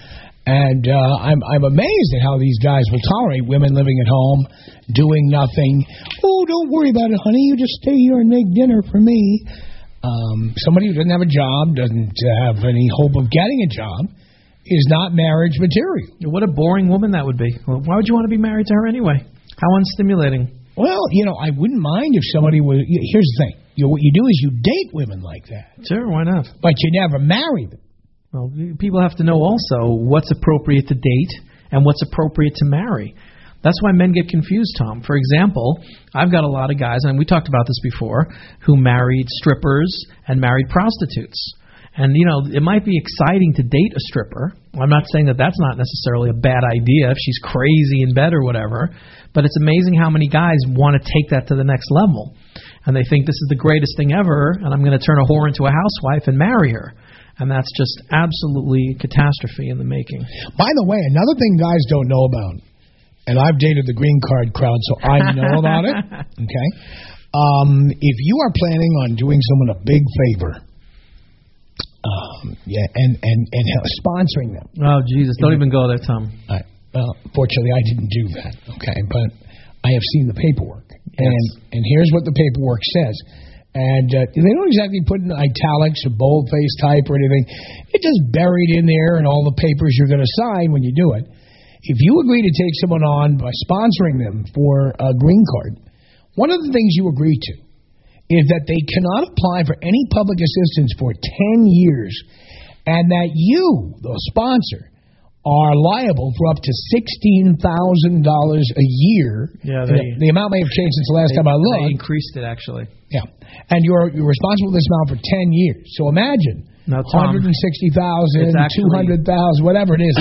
And uh, I'm I'm amazed at how these guys will tolerate women living at home, doing nothing. Oh, don't worry about it, honey. You just stay here and make dinner for me. Um, somebody who doesn't have a job, doesn't have any hope of getting a job, is not marriage material. What a boring woman that would be. Well, why would you want to be married to her anyway? How unstimulating. Well, you know, I wouldn't mind if somebody was... Here's the thing. You know, what you do is you date women like that. Sure, why not? But you never marry them. Well, people have to know also what's appropriate to date and what's appropriate to marry. That's why men get confused, Tom. For example, I've got a lot of guys, and we talked about this before, who married strippers and married prostitutes. And, you know, it might be exciting to date a stripper. I'm not saying that that's not necessarily a bad idea if she's crazy in bed or whatever, but it's amazing how many guys want to take that to the next level. And they think this is the greatest thing ever, and I'm going to turn a whore into a housewife and marry her. And that's just absolutely catastrophe in the making. By the way, another thing guys don't know about, and I've dated the green card crowd, so I know about it, okay? Um, if you are planning on doing someone a big favor, um, yeah, and, and, and sponsoring them. Oh, Jesus, don't even go there, Tom. I, well, fortunately, I didn't do that, okay? But I have seen the paperwork. Yes. And, and here's what the paperwork says. And uh, they don't exactly put in italics or boldface type or anything. It's just buried in there and all the papers you're going to sign when you do it. If you agree to take someone on by sponsoring them for a green card, one of the things you agree to is that they cannot apply for any public assistance for ten years, and that you, the sponsor, are liable for up to sixteen thousand dollars a year. Yeah, they, the, the amount may have changed since the last they, time I looked. They increased it, actually. Yeah, and you're, you're responsible for this amount for ten years. So imagine now, Tom, one hundred sixty thousand dollars, two hundred thousand dollars, whatever it is.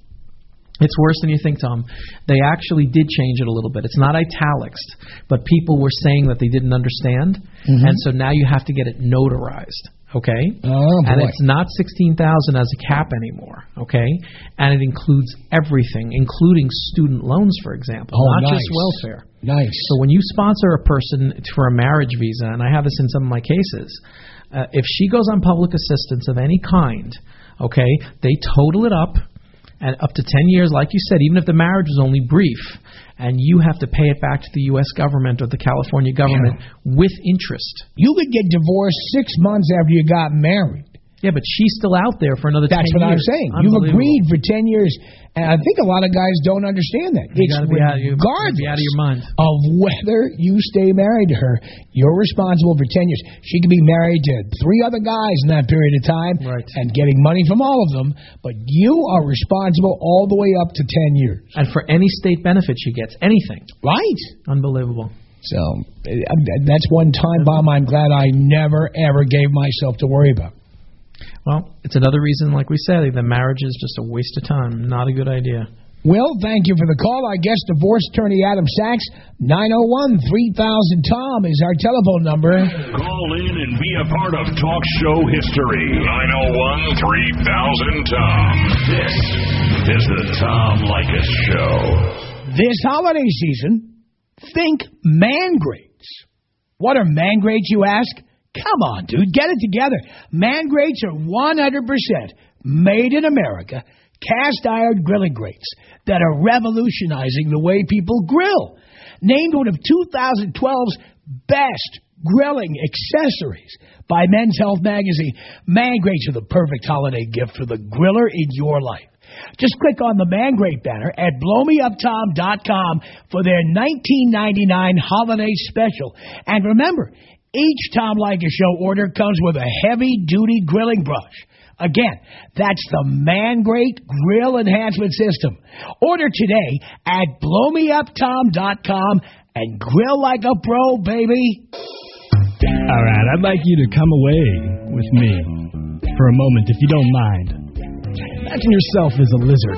It's worse than you think, Tom. They actually did change it a little bit. It's not italics, but people were saying that they didn't understand, mm-hmm. and so now you have to get it notarized. Okay, oh, and it's not sixteen thousand as a cap anymore. Okay, and it includes everything, including student loans, for example, oh, not nice. just welfare. Nice. So when you sponsor a person for a marriage visa, and I have this in some of my cases, uh, if she goes on public assistance of any kind, okay, they total it up. And up to ten years, like you said, even if the marriage was only brief, and you have to pay it back to the U S government or the California government yeah. with interest. You could get divorced six months after you got married. Yeah, but she's still out there for another That's ten what years. I'm saying. You've agreed for ten years, and I think a lot of guys don't understand that. You it's be out, you regardless be out of your mind. of whether you stay married to her, you're responsible for ten years. She could be married to three other guys in that period of time right. and getting money from all of them, but you are responsible all the way up to ten years. And for any state benefit she gets, anything. Right. Unbelievable. So that's one time bomb I'm glad I never, ever gave myself to worry about. Well, it's another reason, like we said, the marriage is just a waste of time. Not a good idea. Well, thank you for the call. Our guest, divorce attorney Adam Sachs. nine oh one, three thousand, Tom is our telephone number. Call in and be a part of talk show history. nine oh one, three thousand, Tom. This is the Tom Leykis Show. This holiday season, think Mangrates. What are Mangrates, you ask? Come on, dude, get it together. Mangrates are one hundred percent made in America, cast iron grilling grates that are revolutionizing the way people grill. Named one of two thousand twelve's best grilling accessories by Men's Health magazine, Mangrates are the perfect holiday gift for the griller in your life. Just click on the Mangrate banner at blow me up tom dot com for their nineteen ninety-nine holiday special. And remember, each Tom Leykis Show order comes with a heavy-duty grilling brush. Again, that's the Mangrate Grill Enhancement System. Order today at blow me up tom dot com and grill like a pro, baby. All right, I'd like you to come away with me for a moment, if you don't mind. Imagine yourself as a lizard,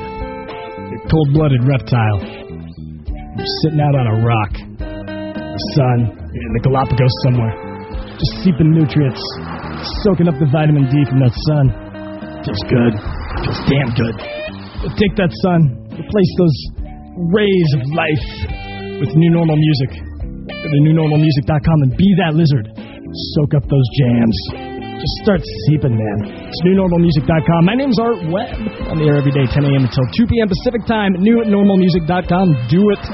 a cold-blooded reptile. You're sitting out on a rock, the sun, in the Galapagos somewhere, just seeping nutrients, soaking up the vitamin D from that sun. Feels good. Feels damn good. But take that sun, replace those rays of life with new normal music. Go to new normal music dot com and be that lizard. Soak up those jams. Just start seeping, man. It's new normal music dot com. My name's Art Webb. I'm here every day, ten a.m. until two p.m. Pacific time. new normal music dot com. Do it.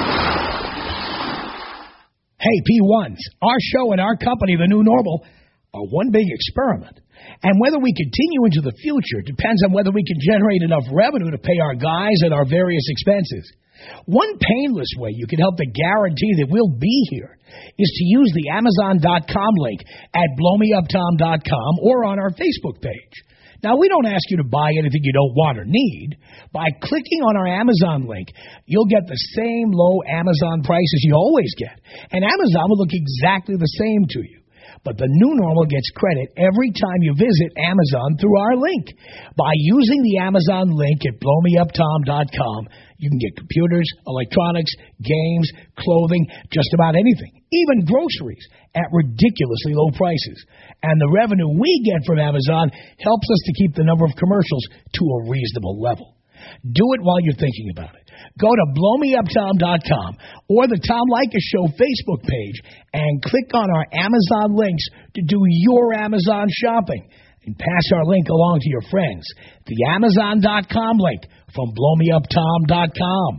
Hey, P ones, our show and our company, The New Normal, are one big experiment. And whether we continue into the future depends on whether we can generate enough revenue to pay our guys and our various expenses. One painless way you can help to guarantee that we'll be here is to use the amazon dot com link at blow me up tom dot com or on our Facebook page. Now, we don't ask you to buy anything you don't want or need. By clicking on our Amazon link, you'll get the same low Amazon prices you always get. And Amazon will look exactly the same to you. But the new normal gets credit every time you visit Amazon through our link. By using the Amazon link at blow me up tom dot com, you can get computers, electronics, games, clothing, just about anything, even groceries, at ridiculously low prices. And the revenue we get from Amazon helps us to keep the number of commercials to a reasonable level. Do it while you're thinking about it. Go to blow me up tom dot com or the Tom Leykis Show Facebook page and click on our Amazon links to do your Amazon shopping. And pass our link along to your friends. The amazon dot com link from blow me up tom dot com.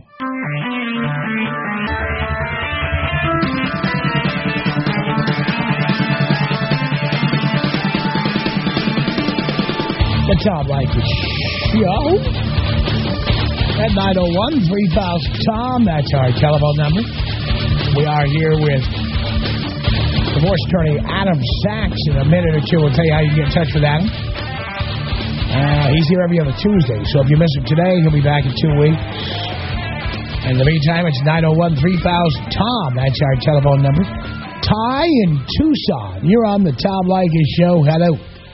The Tom Leykis Show. At nine oh one, three thousand, Tom, that's our telephone number. We are here with divorce attorney Adam Sachs in a minute or two. We'll tell you how you can get in touch with Adam. Uh, he's here every other Tuesday, so if you miss him today, he'll be back in two weeks. In the meantime, it's nine oh one, three thousand, T O M. That's our telephone number. Ty in Tucson. You're on the Tom Leykis Show. Hello.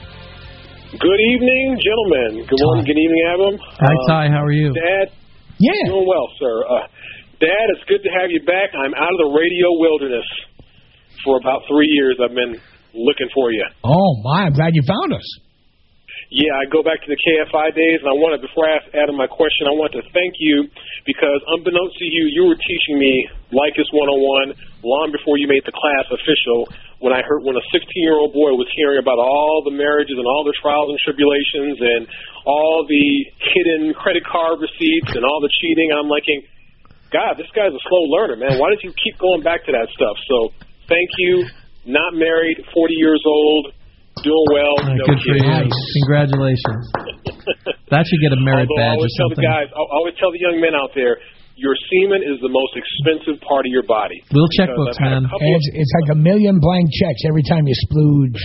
Good evening, gentlemen. Good morning, good evening, Adam. Hi, uh, Ty. How are you? Dad? Yeah. Doing well, sir. Uh, Dad, it's good to have you back. I'm out of the radio wilderness. For about three years, I've been looking for you. Oh, my. I'm glad you found us. Yeah, I go back to the K F I days, and I wanted, before I ask Adam my question, I want to thank you because unbeknownst to you, you were teaching me Leykis one oh one long before you made the class official when I heard when a sixteen-year-old boy was hearing about all the marriages and all the trials and tribulations and all the hidden credit card receipts and all the cheating. I'm like, God, this guy's a slow learner, man. Why did you keep going back to that stuff? So thank you. Not married, forty years old. Doing well. Uh, no good for kids. you. Nice. Congratulations. That should get a merit Although badge I always or tell something. the guys, I always tell the young men out there, your semen is the most expensive part of your body. Little checkbooks, man. It's, it's like a million blank checks every time you splooge.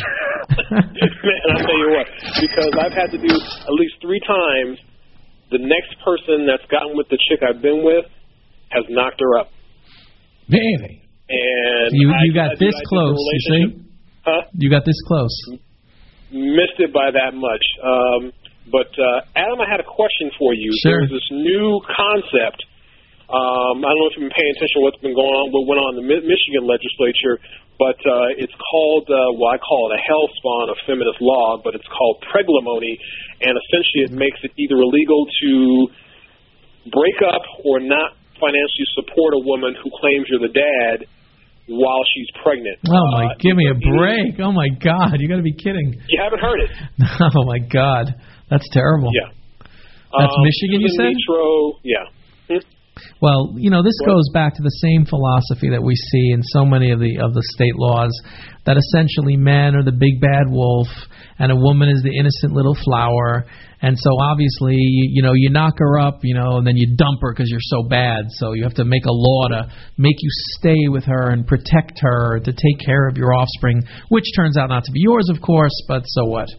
Man, I'll tell you what, because I've had to do at least three times, the next person that's gotten with the chick I've been with has knocked her up. Really? And you you I, got I, this I close, you see? Huh? You got this close. Missed it by that much. Um, but, uh, Adam, I had a question for you. Sure. There's this new concept. Um, I don't know if you've been paying attention to what's been going on, what went on in the Mi- Michigan legislature, but uh, it's called, uh, well, I call it a hell spawn of feminist law, but it's called preglimony, and essentially it makes it either illegal to break up or not financially support a woman who claims you're the dad while she's pregnant. Oh, my, uh, give me a break. Oh, my God. You got to be kidding. You haven't heard it. Oh, my God. That's terrible. Yeah. That's um, Michigan, you said? Nitro, yeah. Hmm? Well, you know, this goes back to the same philosophy that we see in so many of the of the state laws, that essentially men are the big bad wolf and a woman is the innocent little flower. And so obviously, you know, you knock her up, you know, and then you dump her because you're so bad. So you have to make a law to make you stay with her and protect her, to take care of your offspring, which turns out not to be yours, of course, but so what?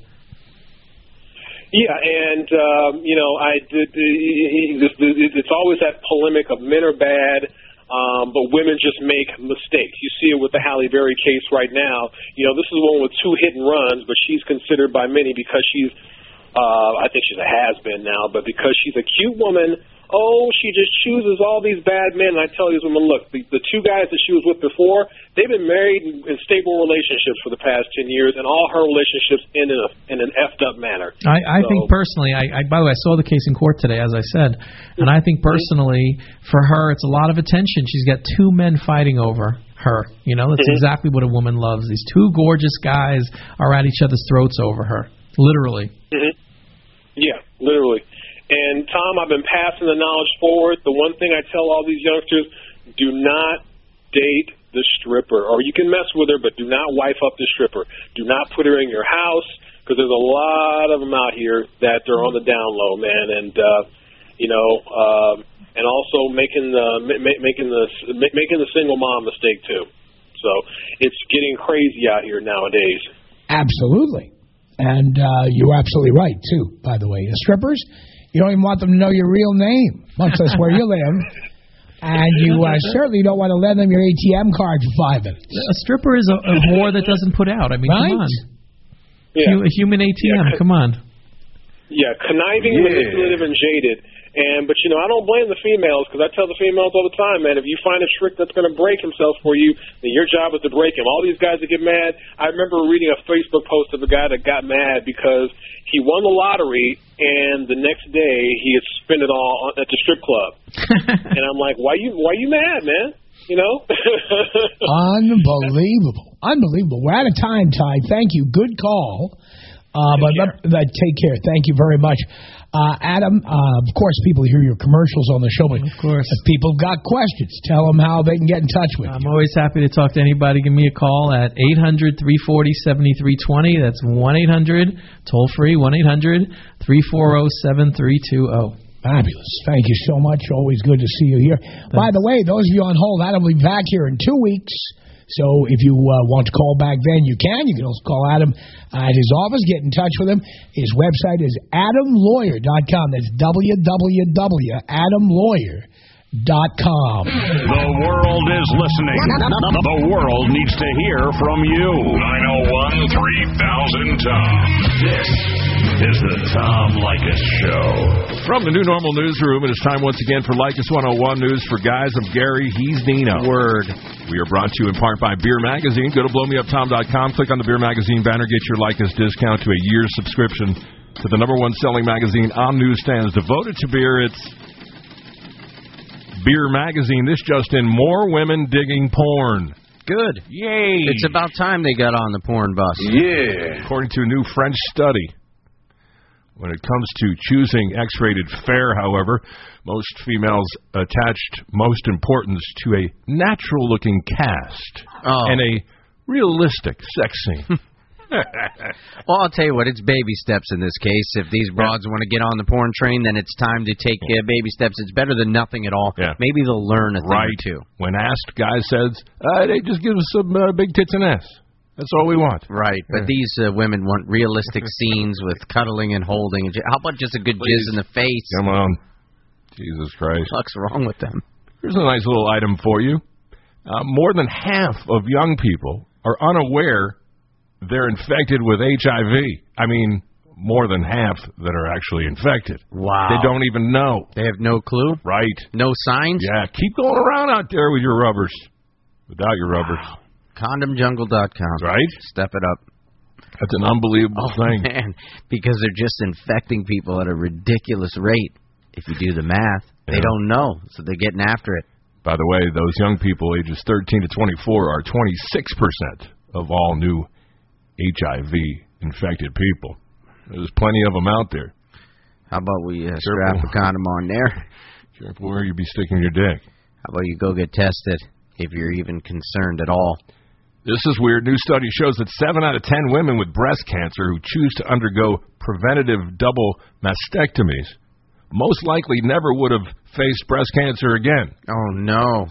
Yeah, and, um, you know, I did, it's always that polemic of men are bad, um, but women just make mistakes. You see it with the Halle Berry case right now. You know, this is one with two hit and runs, but she's considered by many because she's, uh, I think she's a has-been now, but because she's a cute woman, oh, she just chooses all these bad men. And I tell these women, look, the, the two guys that she was with before, they've been married in, in stable relationships for the past ten years, and all her relationships end in, a, in an effed up manner. I, I so, think personally, I, I, by the way, I saw the case in court today, as I said, and I think personally, for her, it's a lot of attention. She's got two men fighting over her. You know, that's mm-hmm. exactly what a woman loves. These two gorgeous guys are at each other's throats over her, literally. Mm-hmm. Yeah, literally. And, Tom, I've been passing the knowledge forward. The one thing I tell all these youngsters, do not date the stripper. Or you can mess with her, but do not wife up the stripper. Do not put her in your house, because there's a lot of them out here that they're on the down low, man. And, uh, you know, um, and also making the, ma- making, the, making the single mom mistake, too. So it's getting crazy out here nowadays. Absolutely. And uh, you're absolutely right, too, by the way. The strippers, you don't even want them to know your real name, much less where you live. And you uh, certainly don't want to lend them your A T M card for five minutes. A stripper is a, a whore that doesn't put out. I mean, right? come on. Yeah. A human A T M, yeah. come on. Yeah, conniving, yeah. manipulative, and jaded. And But, you know, I don't blame the females, because I tell the females all the time, man, if you find a trick that's going to break himself for you, then your job is to break him. All these guys that get mad, I remember reading a Facebook post of a guy that got mad because he won the lottery, and the next day he had spent it all at the strip club. And I'm like, why you why you mad, man? You know? Unbelievable. Unbelievable. We're out of time, Ty. Thank you. Good call. Uh, but let, let, take care. Thank you very much. Uh, Adam, uh, of course, people hear your commercials on the show, but of course. if people got questions, tell them how they can get in touch with I'm you. I'm always happy to talk to anybody. Give me a call at eight hundred, three four zero, seven three two zero. That's one eight hundred, toll free, one eight hundred, three four zero, seven three two zero. Fabulous. Thank you so much. Always good to see you here. Thanks. By the way, those of you on hold, Adam will be back here in two weeks. So if you uh, want to call back then, you can. You can also call Adam at his office, get in touch with him. His website is adam lawyer dot com. That's w w w dot adam lawyer dot com. The world is listening. The world needs to hear from you. nine oh one, three thousand, Tom. This is the Tom Leykis Show. From the New Normal Newsroom, it is time once again for Leykis one oh one News for Guys. I'm Gary. He's Nino. Word. We are brought to you in part by Beer Magazine. Go to blow me up tom dot com. Click on the Beer Magazine banner. Get your Leykis discount to a year's subscription to the number one selling magazine on newsstands devoted to beer. It's Beer Magazine. This just in, more women digging porn. Good. Yay. It's about time they got on the porn bus. Yeah. According to a new French study, when it comes to choosing X-rated fare, however, most females attached most importance to a natural-looking cast oh. and a realistic sex scene. Well, I'll tell you what, it's baby steps in this case. If these broads yeah. want to get on the porn train, then it's time to take uh, baby steps. It's better than nothing at all. Yeah. Maybe they'll learn a thing right. or two. When asked, guy says, uh, they just give us some uh, big tits and ass. That's all we want. Right, but yeah. these uh, women want realistic scenes with cuddling and holding. How about just a good Please. jizz in the face? Come on. Jesus Christ. What's wrong with them? Here's a nice little item for you. Uh, more than half of young people are unaware they're infected with H I V. I mean, more than half that are actually infected. Wow. They don't even know. They have no clue? Right. No signs? Yeah, keep going around out there with your rubbers. Without your rubbers. Wow. condom jungle dot com. Right. Step it up. That's an unbelievable oh, thing. Man, because they're just infecting people at a ridiculous rate. If you do the math, yeah. they don't know, so they're getting after it. By the way, those young people ages thirteen to twenty-four are twenty-six percent of all new H I V-infected people. There's plenty of them out there. How about we uh, strap a condom on there? Careful where you be sticking your dick. How about you go get tested if you're even concerned at all? This is weird. New study shows that seven out of ten women with breast cancer who choose to undergo preventative double mastectomies most likely never would have faced breast cancer again. Oh, no.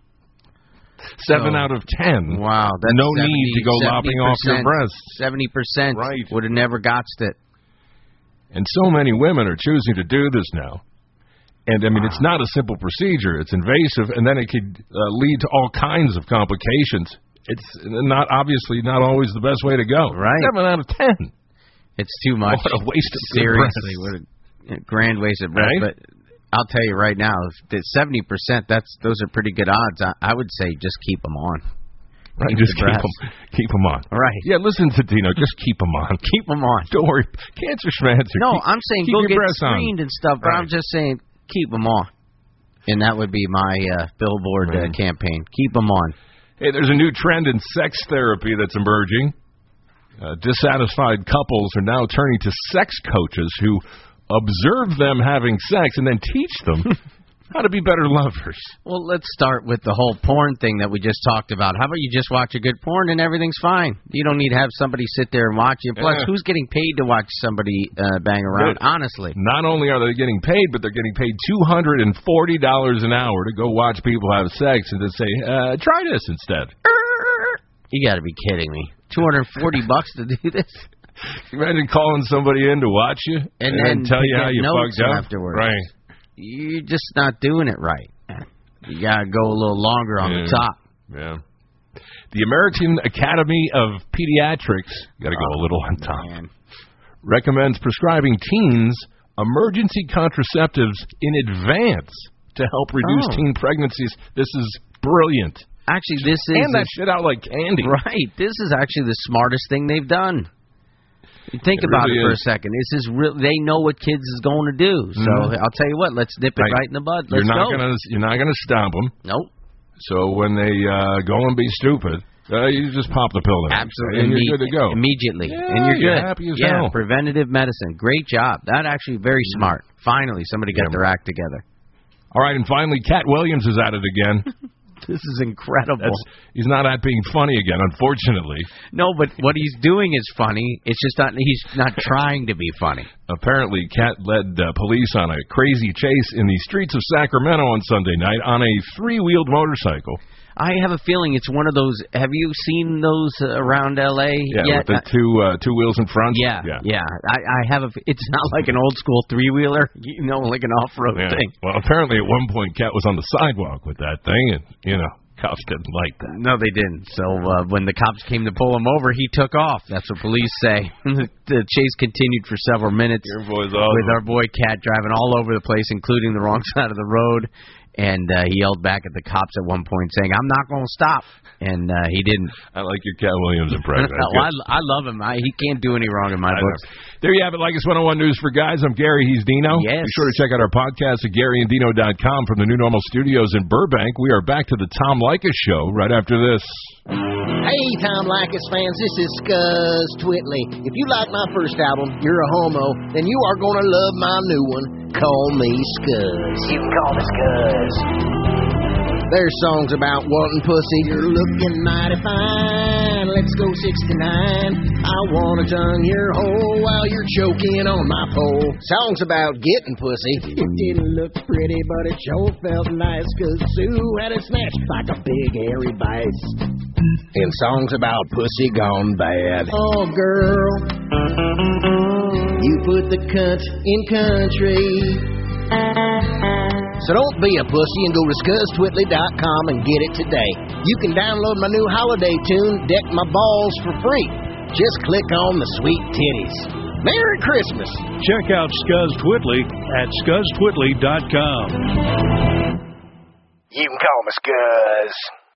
Seven so, out of ten. Wow. That's no seventy, need to go lopping off your breasts. seventy percent right. would have never gotched it. And so many women are choosing to do this now. And, I mean, wow. it's not a simple procedure. It's invasive, and then it could uh, lead to all kinds of complications. It's not obviously not always the best way to go. Right. Seven out of ten. It's too much. What a waste of Seriously, what a grand waste of breath. Right? But I'll tell you right now, if seventy percent, that's those are pretty good odds. I, I would say just keep them on. Right, keep just keep them, keep them on. Right. Yeah, listen to Dino. Just keep them on. Keep them on. Don't worry. Cancer schmancer. No, keep, I'm saying keep go get on. screened and stuff, but right. I'm just saying keep them on. And that would be my uh, billboard right. uh, campaign. Keep them on. Hey, there's a new trend in sex therapy that's emerging. Uh, dissatisfied couples are now turning to sex coaches who observe them having sex and then teach them how to be better lovers. Well, let's start with the whole porn thing that we just talked about. How about you just watch a good porn and everything's fine? You don't need to have somebody sit there and watch you. Plus, yeah. who's getting paid to watch somebody uh, bang around, but honestly? Not only are they getting paid, but they're getting paid two hundred forty dollars an hour to go watch people have sex and to say, uh, try this instead. You got to be kidding me. two hundred forty bucks to do this? Imagine calling somebody in to watch you and, and then tell you how you fucked up afterwards. Right. You're just not doing it right. You got to go a little longer on yeah. the top. Yeah. The American Academy of Pediatrics, got to go oh, a little on top, man. recommends prescribing teens emergency contraceptives in advance to help reduce oh. teen pregnancies. This is brilliant. Actually, this is... And that shit out like candy. Right. This is actually the smartest thing they've done. Think it about really it for is. a second. This is real. They know what kids is going to do. So mm-hmm. I'll tell you what. Let's nip it right, right in the bud. Let's you're not go. Gonna, you're not going to stop them. Nope. So when they uh, go and be stupid, uh, you just pop the pill in. Absolutely. And you're good to go. Immediately. Yeah, and you're good. You're happy as yeah, hell. Preventative medicine. Great job. That actually very smart. Finally, somebody got yeah. their act together. All right, and finally, Cat Williams is at it again. This is incredible. That's, he's not at being funny again, unfortunately. No, but what he's doing is funny. It's just not he's not trying to be funny. Apparently, Cat led uh, police on a crazy chase in the streets of Sacramento on Sunday night on a three-wheeled motorcycle. I have a feeling it's one of those. Have you seen those uh, around L A Yeah, yet? with the two uh, two wheels in front. Yeah, yeah. yeah. I, I have a. It's not like an old school three wheeler, you know, like an off road Yeah. thing. Well, apparently at one point, Cat was on the sidewalk with that thing, and you know, cops didn't like that. No, they didn't. So uh, when the cops came to pull him over, he took off. That's what police say. the, the chase continued for several minutes. Your boy's awesome. With our boy Cat driving all over the place, including the wrong side of the road. And uh, he yelled back at the cops at one point, saying, "I'm not going to stop." And uh, he didn't. I like your Cat Williams impression. well, I, I love him. I, he can't do any wrong in my I books. know. There you have it, Like It's one oh one News for Guys. I'm Gary. He's Dino. Yes. Be sure to check out our podcast at Gary and Dino dot com from the New Normal Studios in Burbank. We are back to the Tom Leykis Show right after this. Hey, Tom Leykis fans, this is Scuzz Twitley. If you like my first album, You're a Homo, then you are going to love my new one, Call Me Scuzz. You can call me Scuzz. There's songs about wanting pussy. You're looking mighty fine. Let's go sixty-nine. I want to tongue your hole while you're choking on my pole. Songs about getting pussy. It didn't look pretty, but it sure felt nice, cause Sue had it snatched like a big hairy vice. And songs about pussy gone bad. Oh, girl, you put the cunt in country. So don't be a pussy and go to Scuzz Twitley dot com and get it today. You can download my new holiday tune, Deck My Balls, for free. Just click on the sweet titties. Merry Christmas. Check out Scuzz Twitley at Scuzz Twitley dot com. You can call me Scuzz.